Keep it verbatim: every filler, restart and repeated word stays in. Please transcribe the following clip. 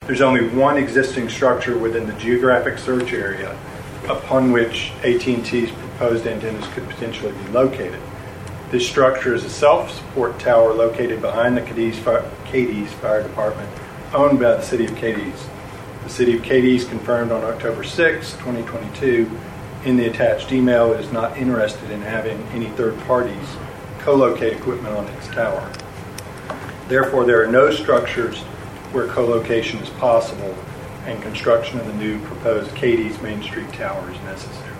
There's only one existing structure within the geographic search area upon which A T and T's proposed antennas could potentially be located. This structure is a self-support tower located behind the Cadiz Fire, Cadiz Fire Department, owned by the City of Cadiz. The City of Cadiz confirmed on October sixth, twenty twenty-two, in the attached email, it is not interested in having any third parties co-locate equipment on its tower. Therefore, there are no structures where co-location is possible, and construction of the new proposed Cadiz Main Street Tower is necessary.